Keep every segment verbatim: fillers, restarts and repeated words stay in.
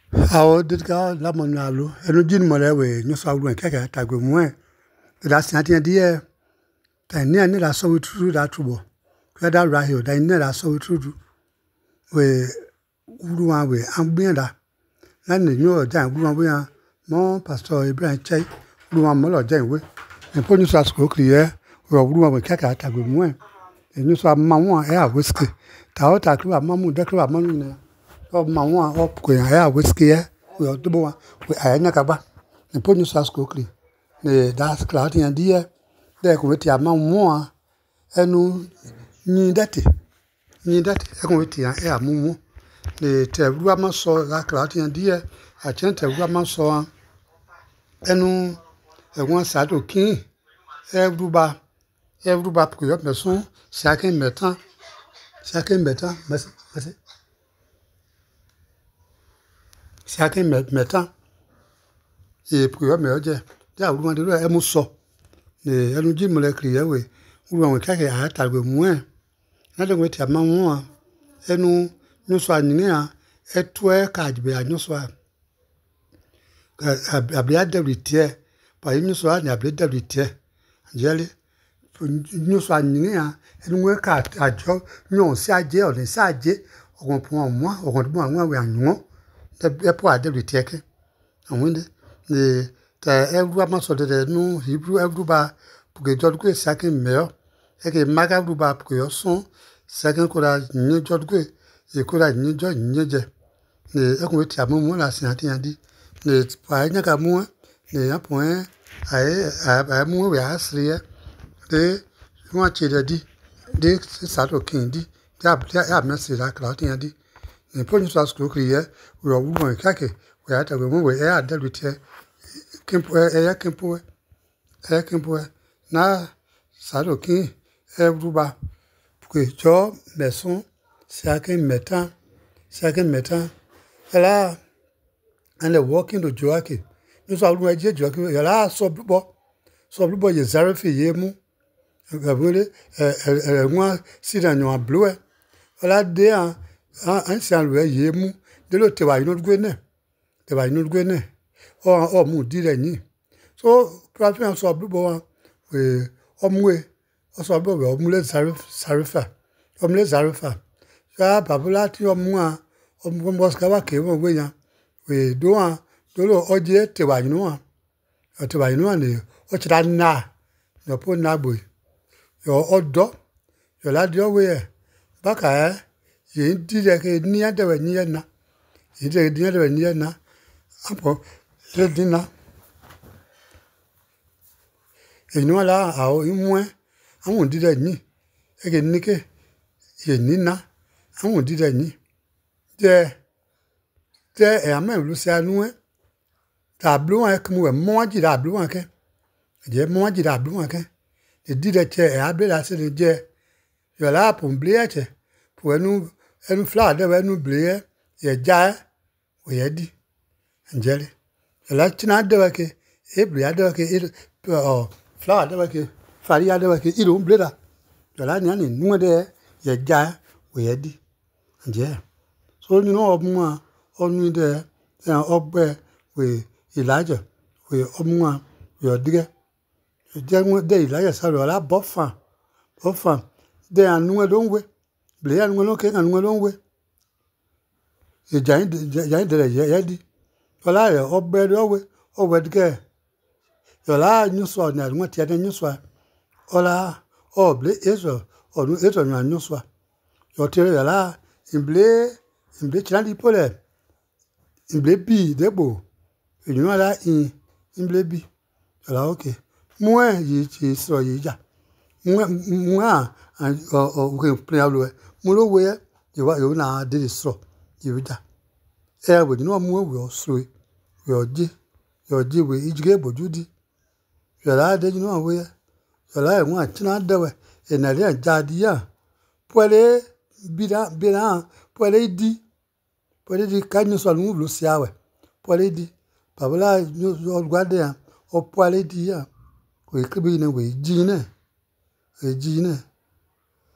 Awo ditka la monalo enu jin mole we nyosa ru keke tagwe mwe da siatin die ta ni ni la so witru da tubo ka da ra hill da ni la so witru we uruwa we angbin da na ni nyo ja uruwa we mo pastor Ibrahim Chei uruwa mo lo ja we en po nyosa sko kriye we uruwa we keke tagwe mwe nyosa ma won e a whiskey ta o ta kru amamu de kru amamu ni o ma won o ko ya whiskey e we o dubo wa we aya kagba en po nyosa sko kri ne da skla ti di e de ko ti ama won enu ni date ni date e ko ti e amumu ne te ruwa ma so la kla ti di e a chen te ruwa ma so enu e won sa to kin e ruba e ruba ko yo mesun chacun mettant chacun mettant merci merci chacun mettant et pour yo me oje ja ruwa de e mu so ne enu ji mo le kriye we ruwa won kake a tagwe mu e na de we ti ama won enu nu so anini a etu e ka jibe anyu so a abia de ritie pa yin so a ni abia de ritie jeli nyu so anini a enu we ka ajo nyon si aje o ni sa aje ogun pon mo ogun mo àwọn we anyu de po ade ritie ke àwọn de ne ta every ma so de nu Hebrew every ba porque jod ko sakin meyo e ke maga ru ba ko yo son sakin ko da ni jod ko e ko da ni jo ni je ne e ko ti amu mo la sin ati andi ne pa nya ka mu ne ya point ai a mu we asri e de won che de di de sa to kin di ya ya message la kla ti andi ne po ni so asko kriye we o wu mo kake we ata we mo we e ada rite kimpo e ya kimpo e kimpo na sarokin everuba que jo maison chacun mettant chacun mettant là and the walking to joake nous allons dire joake là so bo so bo ye zarafi ye mu gabule euh moi si dans un bleu là de un un san le ye mu de lo te wa ino gwene te wa ino gwene o o mu dire ni so prafi so bo we omwe oso bo we omule zarifa omule zarifa ja babula ti omu a omu mo ska wa ke wo we yan we do an do lo oje te wa yinu an te wa yinu an ni o ti da na no po na gbo yo odo yo la di owe e baka e ye di de ke ni ade we ni na ye de di ade we ni na apo le di na enu ala a o imwe àwọn dide ni e ke ni ke ye ni na àwọn dide ni de de e ama lu se anu e tableau an ke mu e mo ji tableau an ke je mo ji tableau an ke de dide che e abe la se de je yo la pour blé che pour enu enu fla de enu blé ye ja o ye di angeli la tina de ke e blé de ke e flower de ke faria de ke iro bleda la ni ani nu de ye ja we ye di nje so ni no omu onu de ogbe we ilaja we omu we dige je mu de ilaja sa lo la bofan bofan de anu do nwe ble anu lo ke anu lo nwe e ja ja de ye di ola ye ogbe do we ogbe dige yola nyuswa na run ti ade nyuswa ola oble eso onu eso na nyuswa yo tere yola imble imble chandi pole imble bi debo enu ala in imble bi yola okay mwe yi ti so yi ja mwe mwe o o ke plan lo mu lo we yo wa yo na de so yi ja e we no mwe we o so we oji yo ji we ijige bojudi yola de jinu awe yola e won tina dewe e na le jadia pole bida bida pole di pole di kanyu so nu lu si awe pole di babula yo gwade ya o pole di ya ko ikribi ne we ji ne e ji ne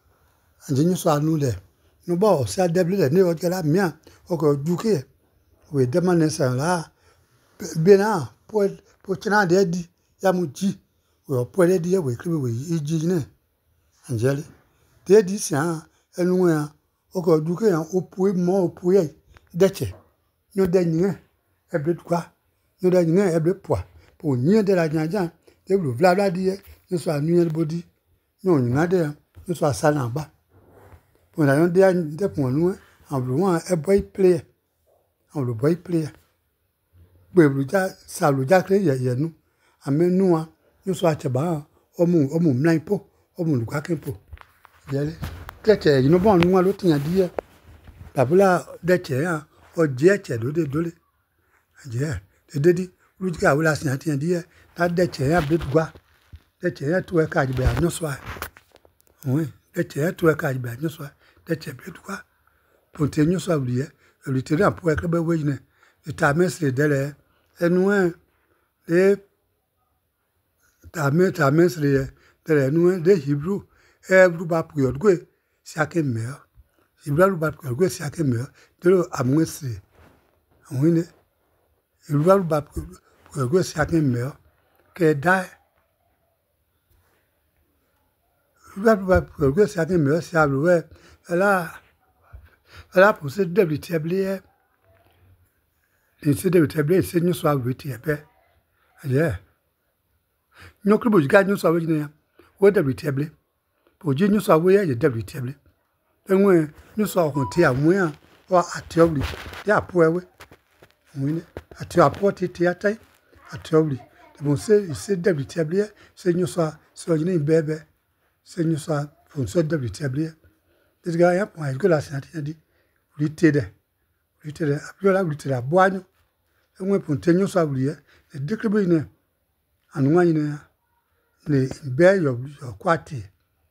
anjinyu so anu le no bo o si adeble le ne o jela mia o ko duke we demande ça là bien pour pour china de di ya mu ji we pour de di we kribe we ji ne angeli de di sia enu ya o ko du ke yan o pu mo o pu ye deche nyo de nyin e bre kwa nyo de nyin e bre poa pour nyin de la janjan de blu vla vla di nyo so anu body nyo nyin de nyo so asala ba pour la yon de de pour nous en voulant e boy play en le boy play Bwebuja saluja kre ye ye nu amenua nyo so acheba omu omu mlaipo omu lukwa kempo yele tete you no bon nu lo tian die tabula deche ya o je che do de dole je de dedi lujika wala sin tian die ta deche ya bit gwa deche ya tu e ka ji be nyo so oui deche ya tu e ka ji be nyo so deche bit gwa ponte nyo so liye litere apo e krebe we ne ta mesre dele enue de ta me ta mesre dele enue de Hebrew Hebrew ba pu yodwe siake me Hebrew ba pu yodwe siake me de lo amwesre wine Hebrew ba pu yodwe siake me ke dai Hebrew ba pu yodwe siake me sia lo we la la pour se de table instead of table c'est nous soit witi ebe yeah nous club du gars nous soit witi ya wo de table pour dire nous soit wo ya de table enwe nous soit honte a mo ya o atiobli ya poewe wini ati apoti ti atai atiobli de bon c'est c'est de table c'est nous soit so ni bebe c'est nous soit pour se de table this guy ya point que la santé dit witi de witi de apiola witi de boanyo enwe ponte nyo so awuye e dikribe ne anwa yin ne be yo kwati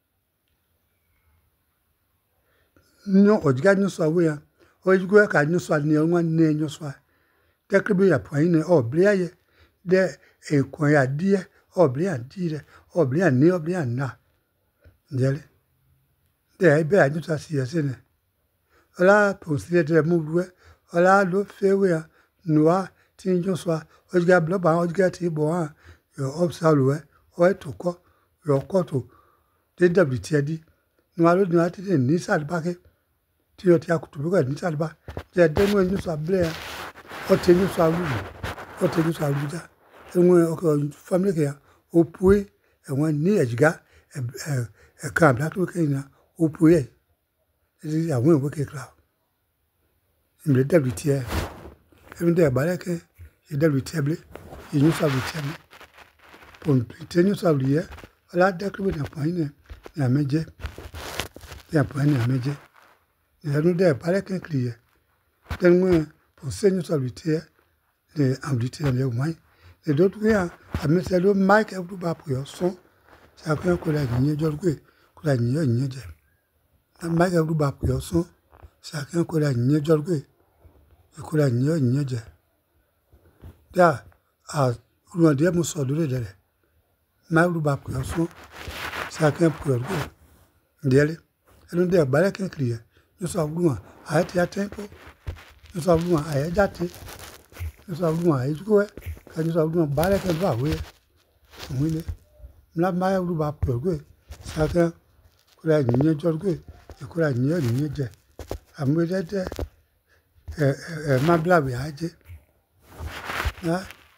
nyo ojiga nyo so awuya ojigo ka nyo so ne anwa ne nyo so dikribe ya point ne o bliaye de e kon ya die o blia dire o blia ne o blia na ndele de be anyo so si yese ne ola ponse de muwe ola lo fewe noa tinjo so ojiga bloba ojiga ti bo han yo obsaluwe o to ko yo ko to de w t d noa lo noa ti ni salba ke ti yo ti akutu ko ni salba je de mo nyu so ble o te nyu so alu o te nyu so alu ja enwe o ko family ke o pui enwe ni ejiga e e kan bla to ke na o pui e ti awon we ke kla in the w t d even there balake e de table e nyu so table pon te nyu so liye ala de kribe na point ne na meje ya point na meje ne no de balake clear den mo pon se nyu so liye le amblité le moins et d'autres ya amese lo mic e ba po yo son sa ko ko la nyi jo ko ko la nyi nyi je na mic e ba po yo son sa ko la nyi jo ko ko la nyi nyi je da a ruan de mo so dole dele ma ru ba ko so sa kan ko ko dele enu de ba le kan clear yo so ruan a ti a tempo yo so ruan a ja ti yo so ruan a ju ko ka yo so ruan ba le kan ba we mo le na ma ru ba ko ko sa kan ko la nyi jo ko ko la nyi nyi je amu de de eh eh ma bla bi aje na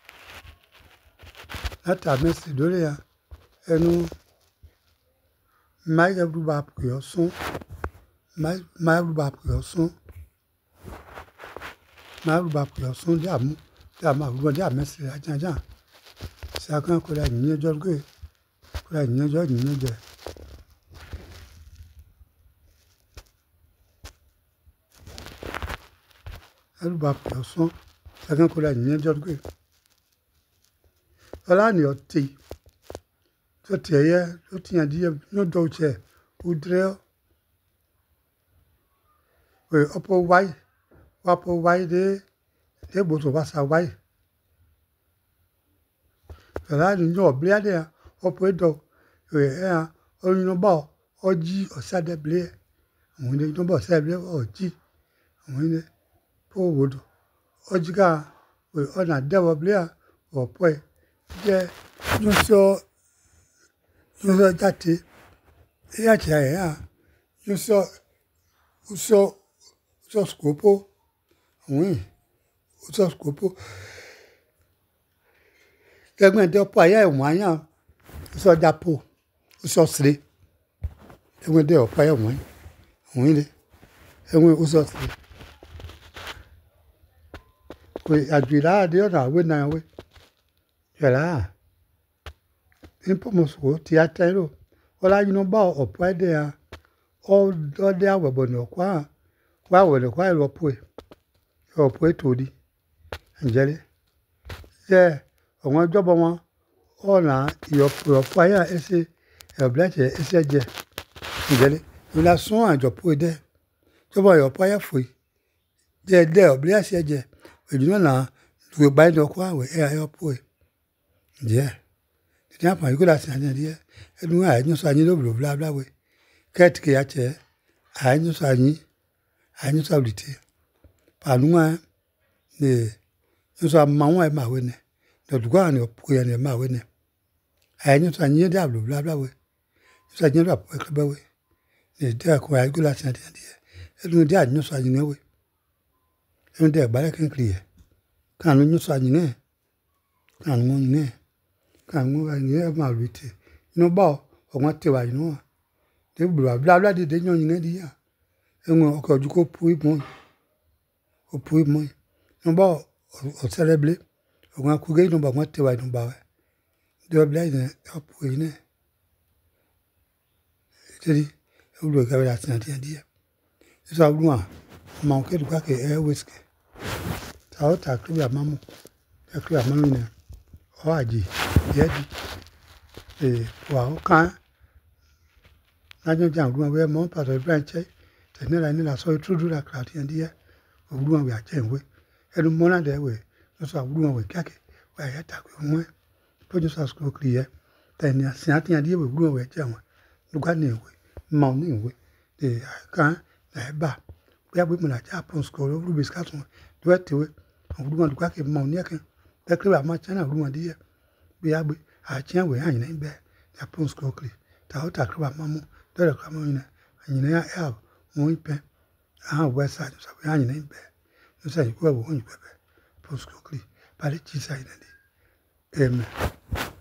ata mesi dole ya enu mai ga ruba po son mai mai ruba po son mai ruba po son ja mu ja ma ruba ja mesi ajan jan sa kan ko la nyi jo ko ko la nyi jo nyi je ruba po son sa kan ko la nyi jo ko ola ni oti to te ye to ti an die no do che udre we opo wai wapo wai de de bo to ba sa wai ola ni no blia de opo do we e a o no ba oji osade blia won de no ba sa blia oji won de po wodo ojiga we ona dewo blia opwe je nyuso nyuso jati ya cha ya nyuso uso uso scopo oui uso scopo egben de opo aya ewan aya uso japo uso sre egben de opo aya ewan oui le egben uso sre ko ajira de ona we na we yala impo mosuko ti atero ola yino ba opo ede ya o o de awebo no kwa wa we kwa ro po opo etori njele je àwọn jobo wọn ona yopo opo aya ese ebleche ese je njele ila sun ajopo ede jobo yopo aya foi je de obleche je ejuna na we gba do kwa we e ayopo e je ti apa iko la san je enu a nyu so anyi lo bla bla we ket ke ya che a nyu so anyi a nyu so lite panua ne nyu so ma won e ma we ne do dugwa ni opo ya ne ma we ne a nyu so anyi da bla bla we so anyi lo po e ba we ne de ko a iko la san je enu de a nyu so anyi ne we enu de gba le kin clear kan nyu so anyi ne kan mo ne kan mo anyi e ma lite no ba o won te wa inu de bla bla bla de de yan yin di ya enwo oko ju ko pu ipon o pu ipon no ba o celebrate o won ku ge no ba won te wa inu ba we de bla yin o pu yin tedi o lo ga la san ti di ya so lu an ma o ke du ka ke e whiskey ta o ta ku ya mamu e ku ya mamu ne o aji ye di e wa o kan najo jan lu we mo pa so branch te ne la ni la so tru du la crowd yan di ya o lu we a chen we e lu mo na de we no so lu we ka ke wa ya ta ku mo to jo sa school clear te ni asin ati yan di we lu we chen we lu ga ni we mo ni we de kan na ba bí a gbé mo la ja pon school lu bis ka tun do ti we o lu mo lu ka ke mo ni kan te kle ba ma chana lu mo di ya bí a gbé a chen we an ni be ja pon school clear ta o ta kle ba ma mu do le ka mo ni ni ya help mo ipe a we sa so bi an ni be no sa ko wo ni be pon school clear ba le chi sa ni amen.